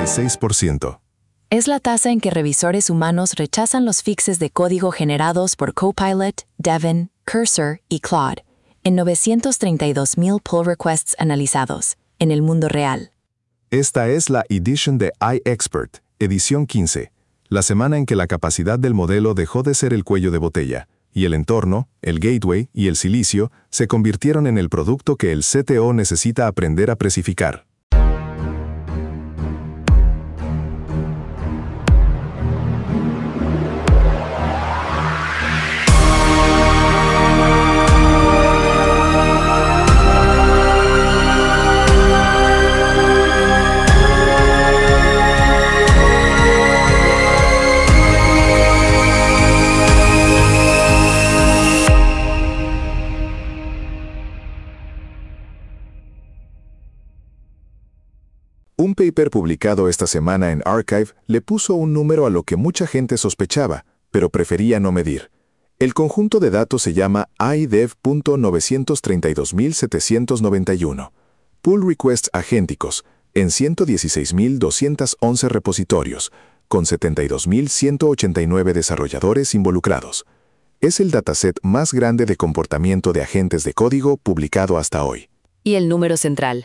96%. Es la tasa en que revisores humanos rechazan los fixes de código generados por Copilot, Devin, Cursor y Claude, en 932,000 pull requests analizados, en el mundo real. Esta es la edition de iExpert, edición 15, la semana en que la capacidad del modelo dejó de ser el cuello de botella, y el entorno, el gateway y el silicio se convirtieron en el producto que el CTO necesita aprender a precificar. Un paper publicado esta semana en Archive le puso un número a lo que mucha gente sospechaba, pero prefería no medir. El conjunto de datos se llama iDev.932791. Pull requests agénticos en 116,211 repositorios, con 72,189 desarrolladores involucrados. Es el dataset más grande de comportamiento de agentes de código publicado hasta hoy. Y el número central.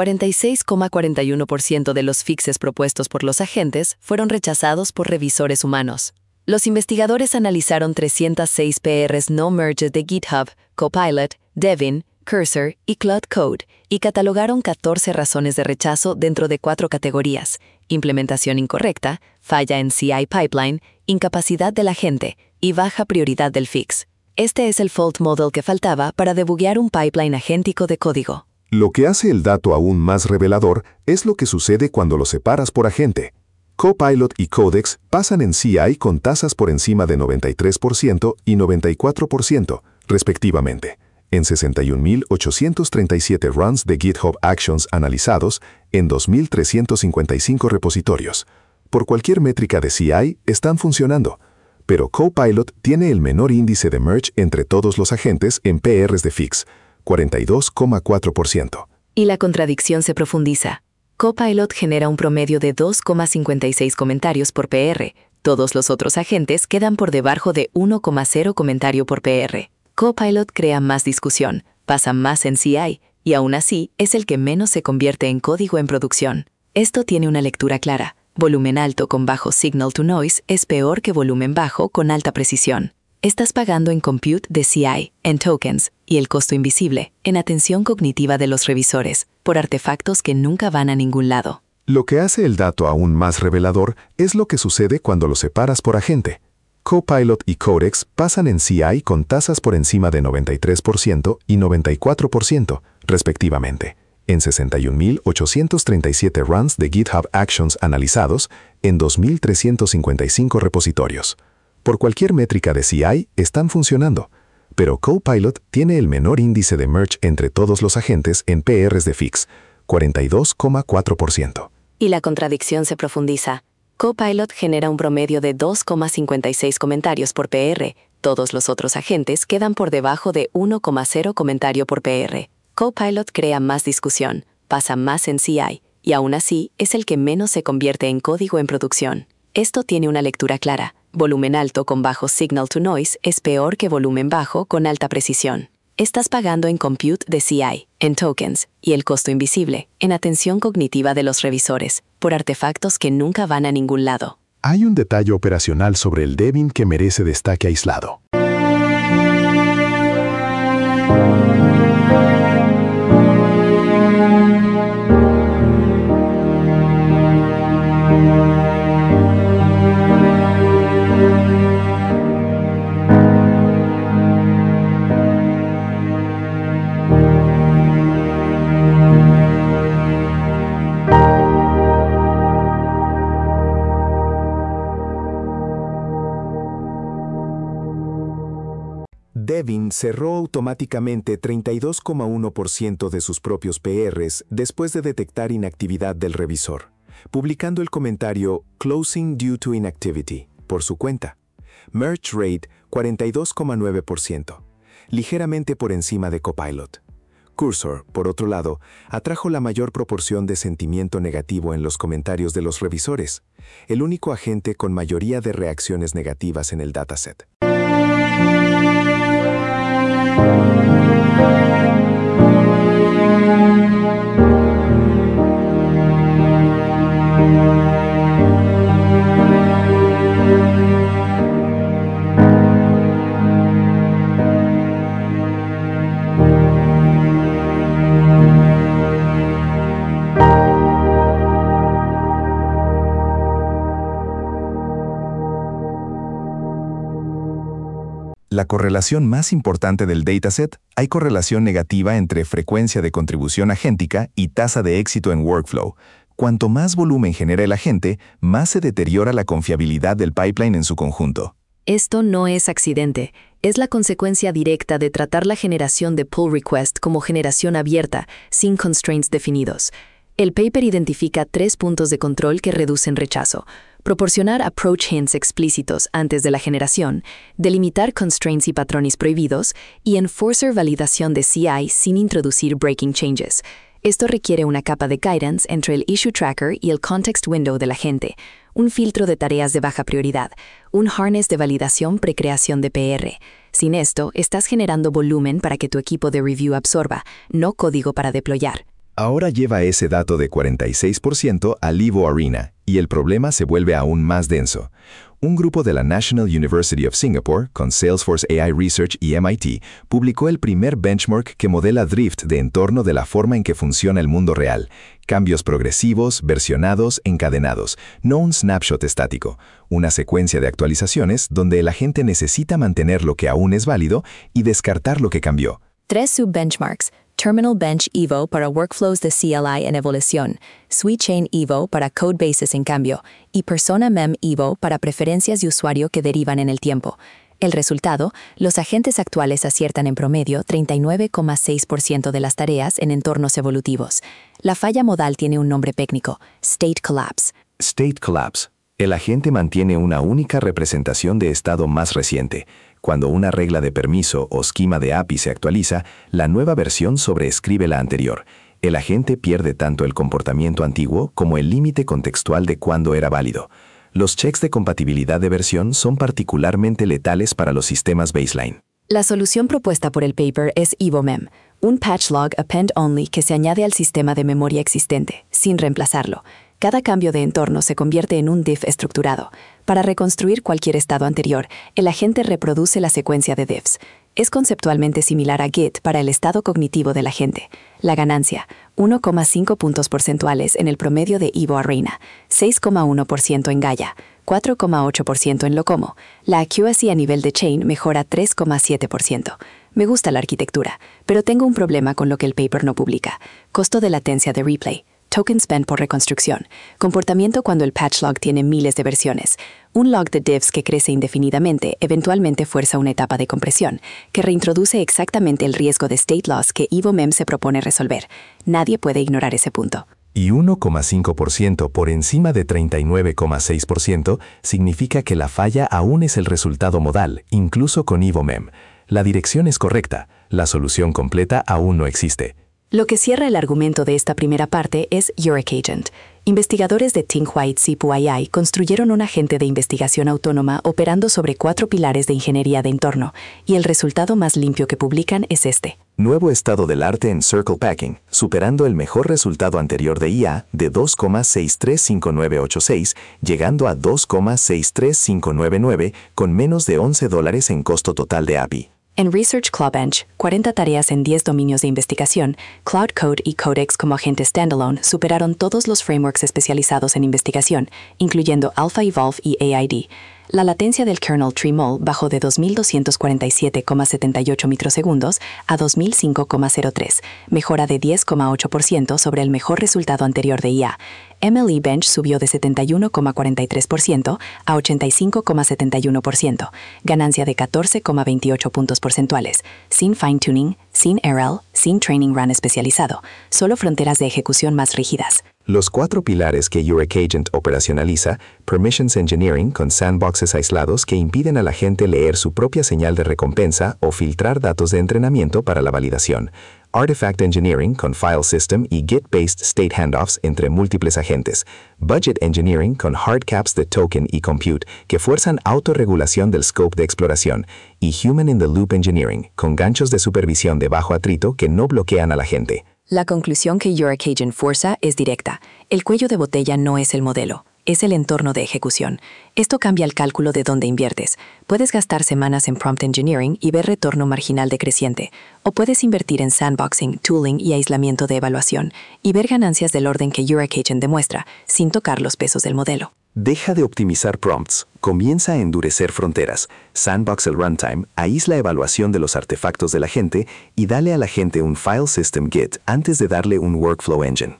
46,41% de los fixes propuestos por los agentes fueron rechazados por revisores humanos. Los investigadores analizaron 306 PRs no merged de GitHub, Copilot, Devin, Cursor y Claude Code y catalogaron 14 razones de rechazo dentro de 4 categorías: implementación incorrecta, falla en CI pipeline, incapacidad del agente y baja prioridad del fix. Este es el fault model que faltaba para debuguear un pipeline agéntico de código. Lo que hace el dato aún más revelador es lo que sucede cuando lo separas por agente. Copilot y Codex pasan en CI con tasas por encima de 93% y 94%, respectivamente, en 61,837 runs de GitHub Actions analizados en 2,355 repositorios. Por cualquier métrica de CI, están funcionando, pero Copilot tiene el menor índice de merge entre todos los agentes en PRs de fix, 42,4%. Y la contradicción se profundiza. Copilot genera un promedio de 2,56 comentarios por PR. Todos los otros agentes quedan por debajo de 1,0 comentario por PR. Copilot crea más discusión, pasa más en CI, y aún así es el que menos se convierte en código en producción. Esto tiene una lectura clara. Volumen alto con bajo signal to noise es peor que volumen bajo con alta precisión. Estás pagando en compute de CI, en tokens, y el costo invisible, en atención cognitiva de los revisores, por artefactos que nunca van a ningún lado. Lo que hace el dato aún más revelador es lo que sucede cuando lo separas por agente. Copilot y Codex pasan en CI con tasas por encima de 93% y 94%, respectivamente, en 61,837 runs de GitHub Actions analizados en 2,355 repositorios. Por cualquier métrica de CI, están funcionando, pero Copilot tiene el menor índice de merge entre todos los agentes en PRs de fix, 42,4%. Y la contradicción se profundiza. Copilot genera un promedio de 2,56 comentarios por PR. Todos los otros agentes quedan por debajo de 1,0 comentario por PR. Copilot crea más discusión, pasa más en CI, y aún así es el que menos se convierte en código en producción. Esto tiene una lectura clara. Volumen alto con bajo signal to noise es peor que volumen bajo con alta precisión. Estás pagando en compute de CI, en tokens, y el costo invisible, en atención cognitiva de los revisores, por artefactos que nunca van a ningún lado. Hay un detalle operacional sobre el Devin que merece destaque aislado. Devin cerró automáticamente 32,1% de sus propios PRs después de detectar inactividad del revisor, publicando el comentario Closing Due to Inactivity por su cuenta. Merge Rate 42,9%, ligeramente por encima de Copilot. Cursor, por otro lado, atrajo la mayor proporción de sentimiento negativo en los comentarios de los revisores, el único agente con mayoría de reacciones negativas en el dataset. La correlación más importante del dataset, hay correlación negativa entre frecuencia de contribución agéntica y tasa de éxito en workflow. Cuanto más volumen genera el agente, más se deteriora la confiabilidad del pipeline en su conjunto. Esto no es accidente, es la consecuencia directa de tratar la generación de pull request como generación abierta, sin constraints definidos. El paper identifica 3 puntos de control que reducen rechazo: proporcionar approach hints explícitos antes de la generación, delimitar constraints y patrones prohibidos, y enforcer validación de CI sin introducir breaking changes. Esto requiere una capa de guidance entre el issue tracker y el context window del agente, un filtro de tareas de baja prioridad, un harness de validación precreación de PR. Sin esto, estás generando volumen para que tu equipo de review absorba, no código para deployar. Ahora lleva ese dato de 46% al Evo Arena, y el problema se vuelve aún más denso. Un grupo de la National University of Singapore, con Salesforce AI Research y MIT, publicó el primer benchmark que modela drift de entorno de la forma en que funciona el mundo real. Cambios progresivos, versionados, encadenados, no un snapshot estático. Una secuencia de actualizaciones donde el agente necesita mantener lo que aún es válido y descartar lo que cambió. 3 subbenchmarks. Terminal Bench Evo para workflows de CLI en evolución, SweetChain Evo para codebases en cambio, y Persona Mem Evo para preferencias de usuario que derivan en el tiempo. El resultado, los agentes actuales aciertan en promedio 39,6% de las tareas en entornos evolutivos. La falla modal tiene un nombre técnico: State Collapse. State Collapse. El agente mantiene una única representación de estado más reciente. Cuando una regla de permiso o esquema de API se actualiza, la nueva versión sobreescribe la anterior. El agente pierde tanto el comportamiento antiguo como el límite contextual de cuándo era válido. Los checks de compatibilidad de versión son particularmente letales para los sistemas baseline. La solución propuesta por el paper es EvoMem, un patch log append only que se añade al sistema de memoria existente, sin reemplazarlo. Cada cambio de entorno se convierte en un diff estructurado. Para reconstruir cualquier estado anterior, el agente reproduce la secuencia de diffs. Es conceptualmente similar a Git para el estado cognitivo del agente. La ganancia: 1,5 puntos porcentuales en el promedio de Evo Arena, 6,1% en Gaia, 4,8% en Locomo. La accuracy a nivel de chain mejora 3,7%. Me gusta la arquitectura, pero tengo un problema con lo que el paper no publica: costo de latencia de replay, token spend por reconstrucción, comportamiento cuando el patch log tiene miles de versiones. Un log de diffs que crece indefinidamente eventualmente fuerza una etapa de compresión, que reintroduce exactamente el riesgo de state loss que EvoMem se propone resolver. Nadie puede ignorar ese punto. Y 1,5% por encima de 39,6% significa que la falla aún es el resultado modal, incluso con EvoMem. La dirección es correcta, la solución completa aún no existe. Lo que cierra el argumento de esta primera parte es Eureka Agent. Investigadores de Think White Sipu AI construyeron un agente de investigación autónoma operando sobre 4 pilares de ingeniería de entorno, y el resultado más limpio que publican es este. Nuevo estado del arte en Circle Packing, superando el mejor resultado anterior de IA de 2,635986, llegando a 2,63599 con menos de $11 en costo total de API. En Research Cloud Bench, 40 tareas en 10 dominios de investigación, Cloud Code y Codex como agentes standalone superaron todos los frameworks especializados en investigación, incluyendo Alpha Evolve y AID. La latencia del kernel TreeMol bajó de 2247,78 microsegundos a 2005,03, mejora de 10,8% sobre el mejor resultado anterior de IA. MLE Bench subió de 71,43% a 85,71%, ganancia de 14,28 puntos porcentuales, sin fine-tuning, sin RL, sin training run especializado, solo fronteras de ejecución más rígidas. Los 4 pilares que Eureka Agent operacionaliza: Permissions Engineering con sandboxes aislados que impiden a la gente leer su propia señal de recompensa o filtrar datos de entrenamiento para la validación; Artifact Engineering con File System y Git-based state handoffs entre múltiples agentes. Budget Engineering con hard caps de token y compute que fuerzan autorregulación del scope de exploración. Y Human in the Loop Engineering con ganchos de supervisión de bajo atrito que no bloquean a la gente. La conclusión que Eurocagent forza es directa. El cuello de botella no es el modelo, es el entorno de ejecución. Esto cambia el cálculo de dónde inviertes. Puedes gastar semanas en prompt engineering y ver retorno marginal decreciente, o puedes invertir en sandboxing, tooling y aislamiento de evaluación, y ver ganancias del orden que Eurocagent demuestra, sin tocar los pesos del modelo. Deja de optimizar prompts, comienza a endurecer fronteras, sandbox el runtime, aísla evaluación de los artefactos de la gente y dale a la gente un file system Git antes de darle un workflow engine.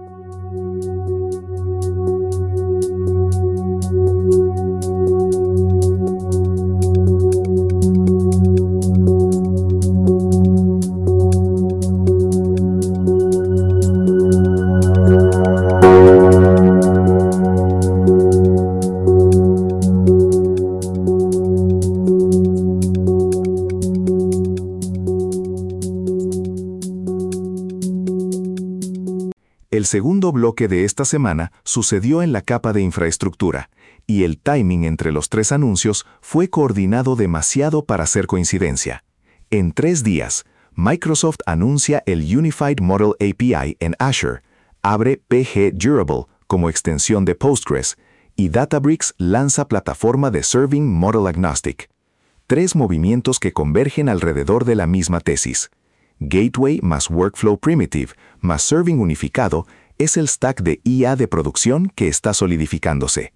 El segundo bloque de esta semana sucedió en la capa de infraestructura, y el timing entre los tres anuncios fue coordinado demasiado para ser coincidencia. En 3 días, Microsoft anuncia el Unified Model API en Azure, abre PG Durable como extensión de Postgres, y Databricks lanza plataforma de Serving Model Agnostic. 3 movimientos que convergen alrededor de la misma tesis. Gateway más Workflow Primitive más Serving unificado es el stack de IA de producción que está solidificándose.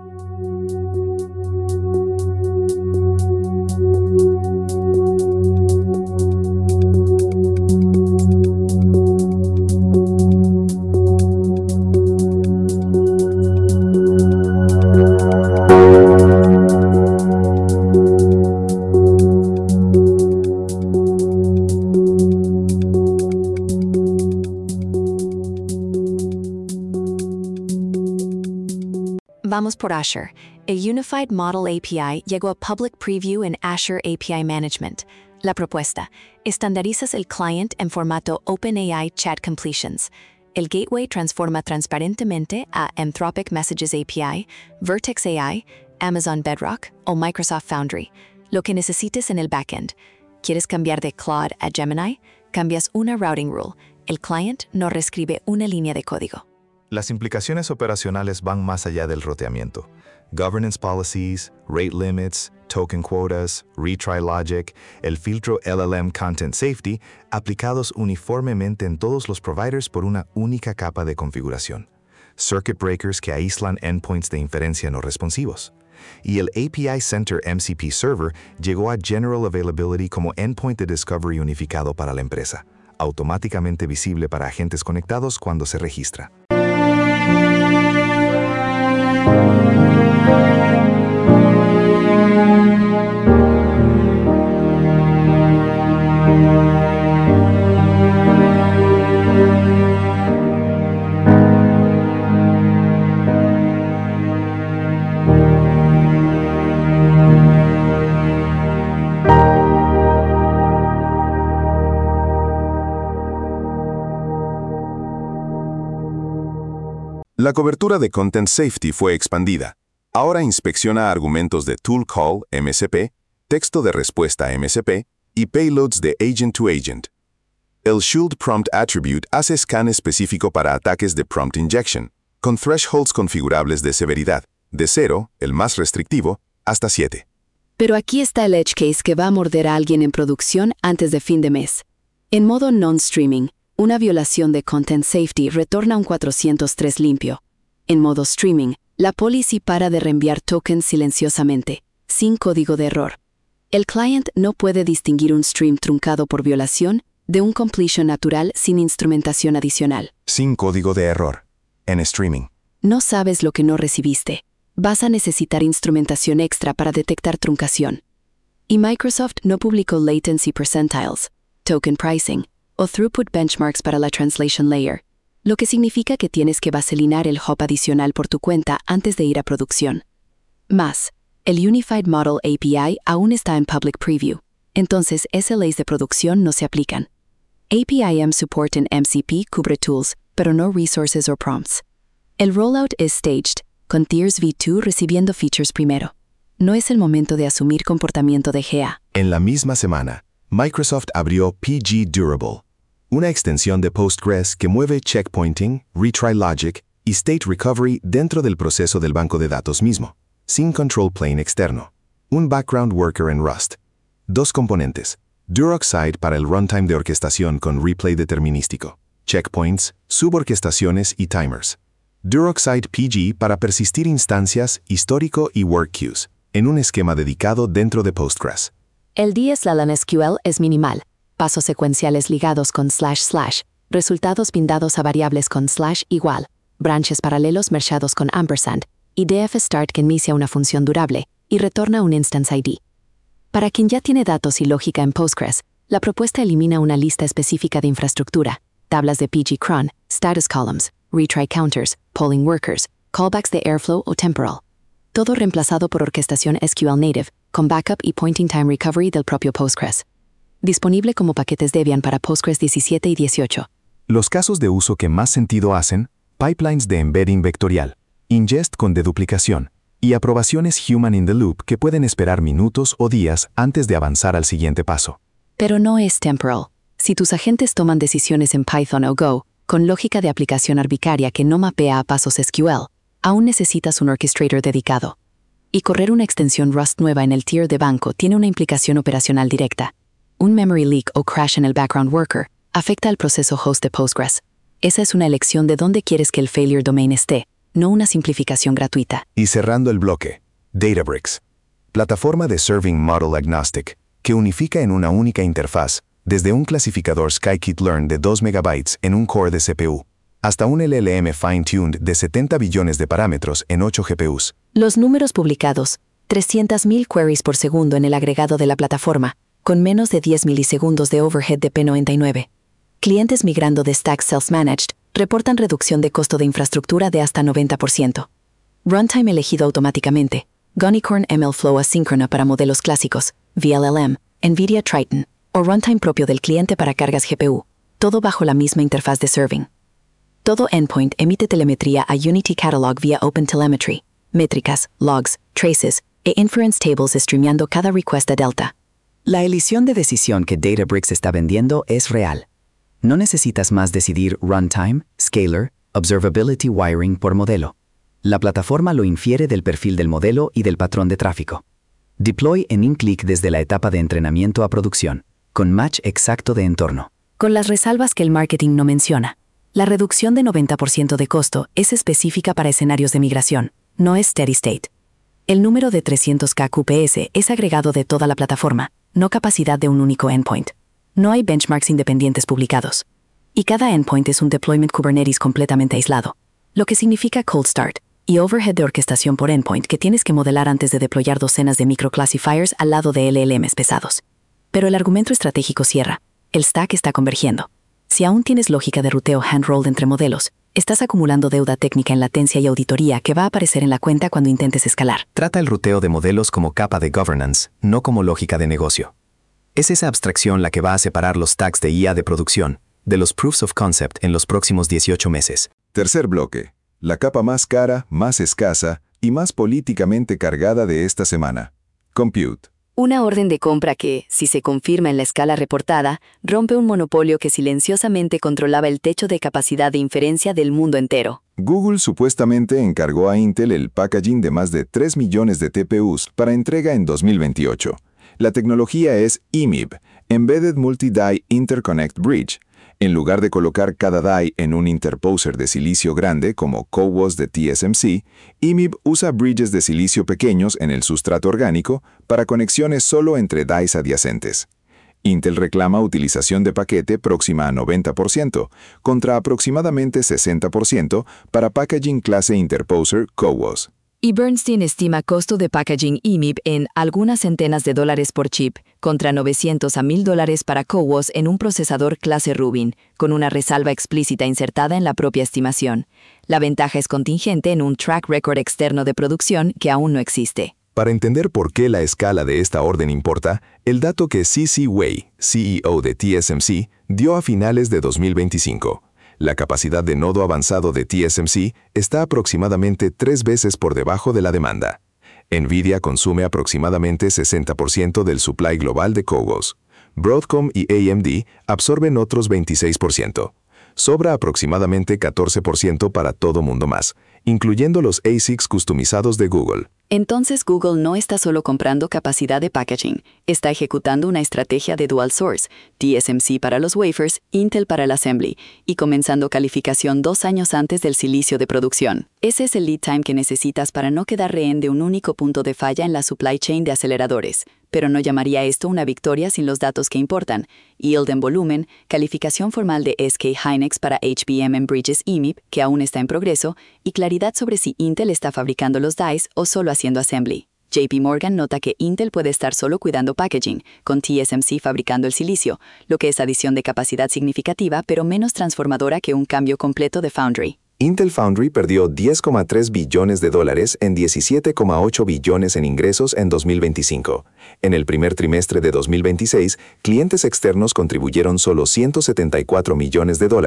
Vamos por Azure. El Unified Model API llegó a Public Preview en Azure API Management. La propuesta: estandarizas el client en formato OpenAI Chat Completions. El gateway transforma transparentemente a Anthropic Messages API, Vertex AI, Amazon Bedrock o Microsoft Foundry. Lo que necesites en el backend. ¿Quieres cambiar de Claude a Gemini? Cambias una routing rule. El client no reescribe una línea de código. Las implicaciones operacionales van más allá del roteamiento. Governance policies, rate limits, token quotas, retry logic, el filtro LLM Content Safety, aplicados uniformemente en todos los providers por una única capa de configuración. Circuit breakers que aíslan endpoints de inferencia no responsivos. Y el API Center MCP Server llegó a General Availability como endpoint de discovery unificado para la empresa, automáticamente visible para agentes conectados cuando se registra. La cobertura de Content Safety fue expandida. Ahora inspecciona argumentos de Tool Call MCP, texto de respuesta MCP y payloads de Agent to Agent. El Shield Prompt Attribute hace scan específico para ataques de Prompt Injection, con thresholds configurables de severidad, de 0, el más restrictivo, hasta 7. Pero aquí está el edge case que va a morder a alguien en producción antes de fin de mes. En modo non-streaming, una violación de Content Safety retorna un 403 limpio. En modo streaming, la policy para de reenviar tokens silenciosamente, sin código de error. El client no puede distinguir un stream truncado por violación de un completion natural sin instrumentación adicional. Sin código de error. En streaming. No sabes lo que no recibiste. Vas a necesitar instrumentación extra para detectar truncación. Y Microsoft no publicó latency percentiles, token pricing o throughput benchmarks para la translation layer, lo que significa que tienes que vaselinar el hop adicional por tu cuenta antes de ir a producción. Más, el Unified Model API aún está en Public Preview, entonces SLAs de producción no se aplican. APIM support en MCP cubre tools, pero no resources o prompts. El rollout es staged, con Tiers V2 recibiendo features primero. No es el momento de asumir comportamiento de GA. En la misma semana, Microsoft abrió PG Durable, una extensión de Postgres que mueve checkpointing, retry logic y state recovery dentro del proceso del banco de datos mismo, sin control plane externo. Un background worker en Rust. Dos componentes. Duroxide para el runtime de orquestación con replay determinístico. Checkpoints, suborquestaciones y timers. Duroxide PG para persistir instancias, histórico y work queues, en un esquema dedicado dentro de Postgres. El DSLM SQL es minimal. Pasos secuenciales ligados con // resultados pindados a variables con /= branches paralelos mergeados con ampersand, y df_start que inicia una función durable y retorna un instance ID. Para quien ya tiene datos y lógica en Postgres, la propuesta elimina una lista específica de infraestructura, tablas de PG cron, status columns, retry counters, polling workers, callbacks de Airflow o temporal. Todo reemplazado por orquestación SQL native, con backup y pointing time recovery del propio Postgres. Disponible como paquetes Debian para Postgres 17 y 18. Los casos de uso que más sentido hacen, pipelines de embedding vectorial, ingest con deduplicación, y aprobaciones human in the loop que pueden esperar minutos o días antes de avanzar al siguiente paso. Pero no es temporal. Si tus agentes toman decisiones en Python o Go, con lógica de aplicación arbitraria que no mapea a pasos SQL, aún necesitas un orchestrator dedicado. Y correr una extensión Rust nueva en el tier de banco tiene una implicación operacional directa. Un memory leak o crash en el background worker afecta al proceso host de Postgres. Esa es una elección de dónde quieres que el failure domain esté, no una simplificación gratuita. Y cerrando el bloque, Databricks, plataforma de Serving Model Agnostic, que unifica en una única interfaz, desde un clasificador scikit-learn de 2 MB en un core de CPU, hasta un LLM fine-tuned de 70 billones de parámetros en 8 GPUs. Los números publicados, 300.000 queries por segundo en el agregado de la plataforma, con menos de 10 milisegundos de overhead de P99. Clientes migrando de Stack Self-Managed reportan reducción de costo de infraestructura de hasta 90%. Runtime elegido automáticamente. Gonicorn MLflow asíncrona para modelos clásicos, VLLM, NVIDIA Triton, o runtime propio del cliente para cargas GPU, todo bajo la misma interfaz de serving. Todo endpoint emite telemetría a Unity Catalog vía OpenTelemetry, métricas, logs, traces e inference tables streameando cada request a Delta. La elección de decisión que Databricks está vendiendo es real. No necesitas más decidir runtime, scalar, observability wiring por modelo. La plataforma lo infiere del perfil del modelo y del patrón de tráfico. Deploy en un clic desde la etapa de entrenamiento a producción, con match exacto de entorno. Con las resalvas que el marketing no menciona. La reducción de 90% de costo es específica para escenarios de migración, no es steady state. El número de 300K QPS es agregado de toda la plataforma, no capacidad de un único endpoint. No hay benchmarks independientes publicados. Y cada endpoint es un deployment Kubernetes completamente aislado, lo que significa cold start y overhead de orquestación por endpoint que tienes que modelar antes de deployar docenas de microclassifiers al lado de LLMs pesados. Pero el argumento estratégico cierra. El stack está convergiendo. Si aún tienes lógica de ruteo hand-rolled entre modelos, estás acumulando deuda técnica en latencia y auditoría que va a aparecer en la cuenta cuando intentes escalar. Trata el ruteo de modelos como capa de governance, no como lógica de negocio. Es esa abstracción la que va a separar los stacks de IA de producción de los proofs of concept en los próximos 18 meses. Tercer bloque. La capa más cara, más escasa y más políticamente cargada de esta semana. Compute. Una orden de compra que, si se confirma en la escala reportada, rompe un monopolio que silenciosamente controlaba el techo de capacidad de inferencia del mundo entero. Google supuestamente encargó a Intel el packaging de más de 3 millones de TPUs para entrega en 2028. La tecnología es EMIB, Embedded Multi-Die Interconnect Bridge. En lugar de colocar cada die en un interposer de silicio grande como CoWoS de TSMC, EMIB usa bridges de silicio pequeños en el sustrato orgánico para conexiones solo entre dies adyacentes. Intel reclama utilización de paquete próxima a 90%, contra aproximadamente 60% para packaging clase interposer CoWoS. Y Bernstein estima costo de packaging EMIB en algunas centenas de dólares por chip, contra $900 a $1,000 para CoWoS en un procesador clase Rubin, con una resalva explícita insertada en la propia estimación. La ventaja es contingente en un track record externo de producción que aún no existe. Para entender por qué la escala de esta orden importa, el dato que C.C. Wei, CEO de TSMC, dio a finales de 2025. La capacidad de nodo avanzado de TSMC está aproximadamente 3 veces por debajo de la demanda. Nvidia consume aproximadamente 60% del supply global de CoWoS. Broadcom y AMD absorben otros 26%. Sobra aproximadamente 14% para todo mundo más, incluyendo los ASICs customizados de Google. Entonces Google no está solo comprando capacidad de packaging, está ejecutando una estrategia de dual source, TSMC para los wafers, Intel para el assembly, y comenzando calificación 2 años antes del silicio de producción. Ese es el lead time que necesitas para no quedar rehén de un único punto de falla en la supply chain de aceleradores. Pero no llamaría esto una victoria sin los datos que importan: yield en volumen, calificación formal de SK Hynix para HBM en Bridges EMIB, que aún está en progreso, y claridad sobre si Intel está fabricando los dies o solo haciendo assembly. JP Morgan nota que Intel puede estar solo cuidando packaging, con TSMC fabricando el silicio, lo que es adición de capacidad significativa pero menos transformadora que un cambio completo de foundry. Intel Foundry perdió $10,3 billones en 17,8 billones en ingresos en 2025. En el primer trimestre de 2026, clientes externos contribuyeron solo $174 millones de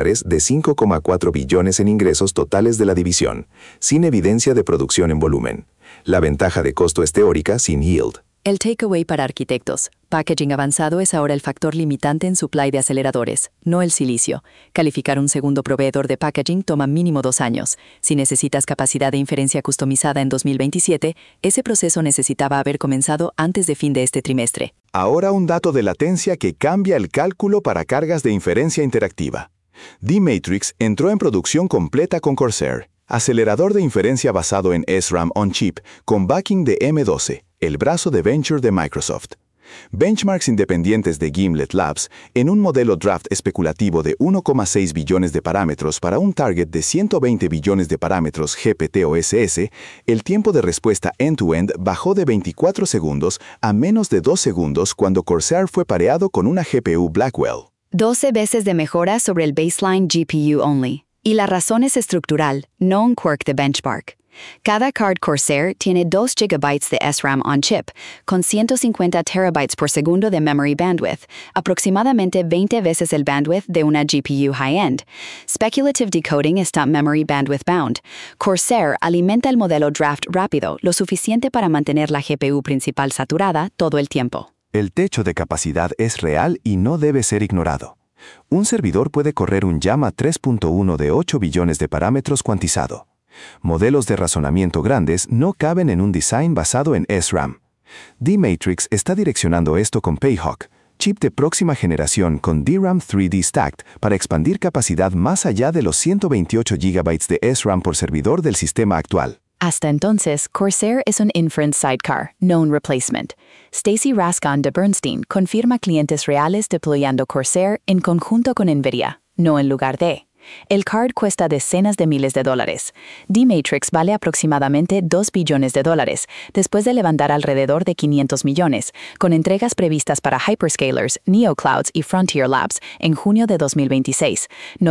5,4 billones en ingresos totales de la división, sin evidencia de producción en volumen. La ventaja de costo es teórica sin yield. El takeaway para arquitectos. Packaging avanzado es ahora el factor limitante en supply de aceleradores, no el silicio. Calificar un segundo proveedor de packaging toma mínimo 2 años. Si necesitas capacidad de inferencia customizada en 2027, ese proceso necesitaba haber comenzado antes de fin de este trimestre. Ahora un dato de latencia que cambia el cálculo para cargas de inferencia interactiva. D-Matrix entró en producción completa con Corsair, acelerador de inferencia basado en SRAM on-chip, con backing de M12, el brazo de venture de Microsoft. Benchmarks independientes de Gimlet Labs, en un modelo draft especulativo de 1,6 billones de parámetros para un target de 120 billones de parámetros GPT-OSS, el tiempo de respuesta end-to-end bajó de 24 segundos a menos de 2 segundos cuando Corsair fue pareado con una GPU Blackwell. 12 veces de mejora sobre el baseline GPU only. Y la razón es estructural, no un quirk de benchmark. Cada card Corsair tiene 2 GB de SRAM on-chip, con 150 TB por segundo de memory bandwidth, aproximadamente 20 veces el bandwidth de una GPU high-end. Speculative decoding está memory bandwidth bound. Corsair alimenta el modelo draft rápido, lo suficiente para mantener la GPU principal saturada todo el tiempo. El techo de capacidad es real y no debe ser ignorado. Un servidor puede correr un Llama 3.1 de 8 billones de parámetros cuantizado. Modelos de razonamiento grandes no caben en un design basado en SRAM. D-Matrix está direccionando esto con Payhawk, chip de próxima generación con DRAM 3D Stacked para expandir capacidad más allá de los 128 GB de SRAM por servidor del sistema actual. Hasta entonces, Corsair es un inference sidecar, no un replacement. Stacy Rasgon de Bernstein confirma clientes reales deployando Corsair en conjunto con Nvidia, no en lugar de. El card cuesta decenas de miles de dólares. D-Matrix vale aproximadamente $2 billones, después de levantar alrededor de 500 millones, con entregas previstas para hyperscalers, neoclouds y Frontier Labs en junio de 2026,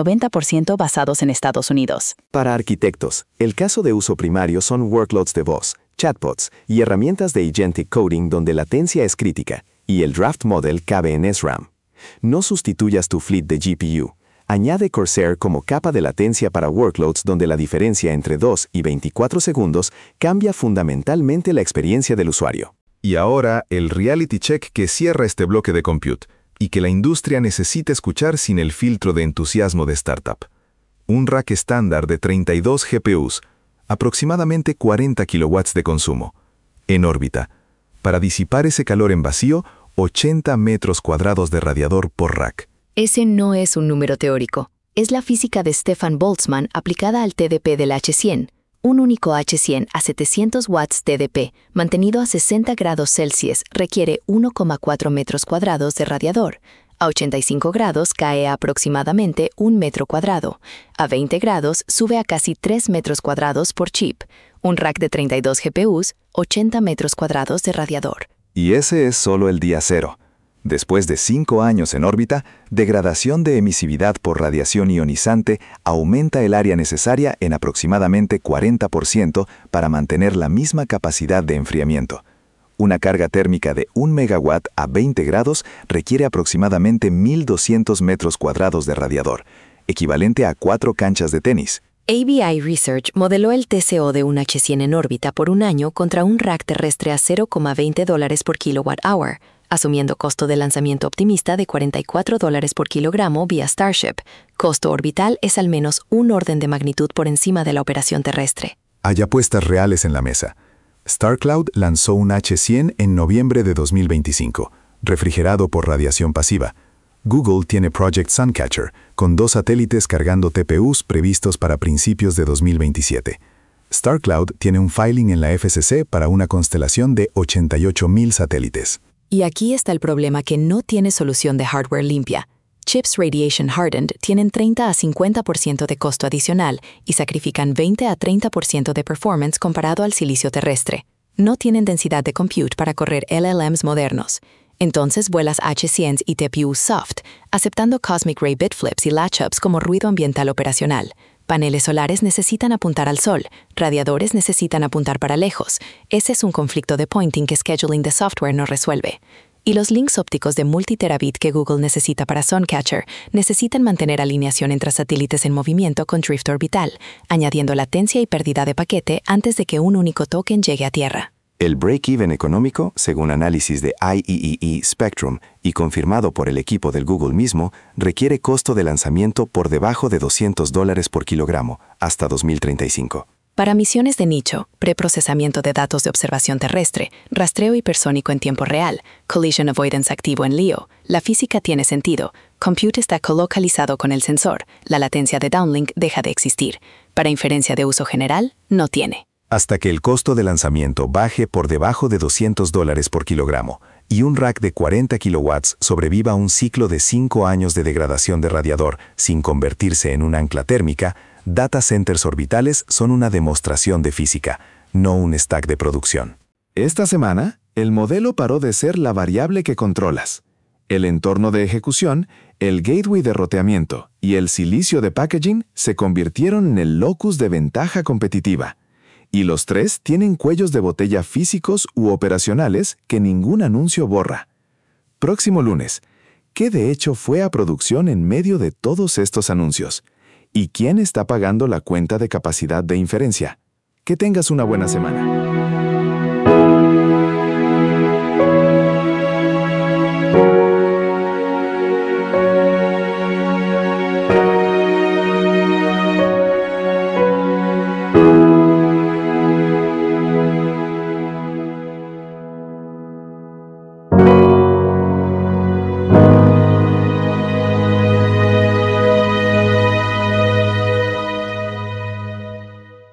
90% basados en Estados Unidos. Para arquitectos, el caso de uso primario son workloads de voz, chatbots y herramientas de agentic coding donde latencia es crítica y el draft model cabe en SRAM. No sustituyas tu fleet de GPU. Añade Corsair como capa de latencia para workloads donde la diferencia entre 2 y 24 segundos cambia fundamentalmente la experiencia del usuario. Y ahora, el reality check que cierra este bloque de compute y que la industria necesita escuchar sin el filtro de entusiasmo de startup. Un rack estándar de 32 GPUs, aproximadamente 40 kilowatts de consumo, en órbita. Para disipar ese calor en vacío, 80 metros cuadrados de radiador por rack. Ese no es un número teórico. Es la física de Stefan Boltzmann aplicada al TDP del H100. Un único H100 a 700 watts TDP, mantenido a 60 grados Celsius, requiere 1,4 metros cuadrados de radiador. A 85 grados cae a aproximadamente 1 metro cuadrado. A 20 grados sube a casi 3 metros cuadrados por chip. Un rack de 32 GPUs, 80 metros cuadrados de radiador. Y ese es solo el día cero. Después de 5 años en órbita, degradación de emisividad por radiación ionizante aumenta el área necesaria en aproximadamente 40% para mantener la misma capacidad de enfriamiento. Una carga térmica de 1 megawatt a 20 grados requiere aproximadamente 1.200 metros cuadrados de radiador, equivalente a 4 canchas de tenis. ABI Research modeló el TCO de un H100 en órbita por un año contra un rack terrestre a $0,20 por kilowatt-hour, asumiendo costo de lanzamiento optimista de $44 por kilogramo vía Starship. Costo orbital es al menos un orden de magnitud por encima de la operación terrestre. Hay apuestas reales en la mesa. StarCloud lanzó un H100 en noviembre de 2025, refrigerado por radiación pasiva. Google tiene Project Suncatcher, con 2 satélites cargando TPUs previstos para principios de 2027. StarCloud tiene un filing en la FCC para una constelación de 88,000 satélites. Y aquí está el problema que no tiene solución de hardware limpia. Chips Radiation Hardened tienen 30 a 50% de costo adicional y sacrifican 20 a 30% de performance comparado al silicio terrestre. No tienen densidad de compute para correr LLMs modernos. Entonces vuelas H100s y TPUs soft, aceptando Cosmic Ray bitflips y latch-ups como ruido ambiental operacional. Paneles solares necesitan apuntar al sol, radiadores necesitan apuntar para lejos. Ese es un conflicto de pointing que scheduling de software no resuelve. Y los links ópticos de multiterabit que Google necesita para Suncatcher necesitan mantener alineación entre satélites en movimiento con drift orbital, añadiendo latencia y pérdida de paquete antes de que un único token llegue a tierra. El break-even económico, según análisis de IEEE Spectrum y confirmado por el equipo del Google mismo, requiere costo de lanzamiento por debajo de $200 por kilogramo hasta 2035. Para misiones de nicho, preprocesamiento de datos de observación terrestre, rastreo hipersónico en tiempo real, collision avoidance activo en LEO, la física tiene sentido, compute está colocalizado con el sensor, la latencia de downlink deja de existir. Para inferencia de uso general, no tiene. Hasta que el costo de lanzamiento baje por debajo de $200 por kilogramo y un rack de 40 kilowatts sobreviva un ciclo de 5 años de degradación de radiador sin convertirse en un ancla térmica, data centers orbitales son una demostración de física, no un stack de producción. Esta semana, el modelo paró de ser la variable que controlas. El entorno de ejecución, el gateway de roteamiento y el silicio de packaging se convirtieron en el locus de ventaja competitiva. Y los 3 tienen cuellos de botella físicos u operacionales que ningún anuncio borra. Próximo lunes, ¿qué de hecho fue a producción en medio de todos estos anuncios? ¿Y quién está pagando la cuenta de capacidad de inferencia? Que tengas una buena semana.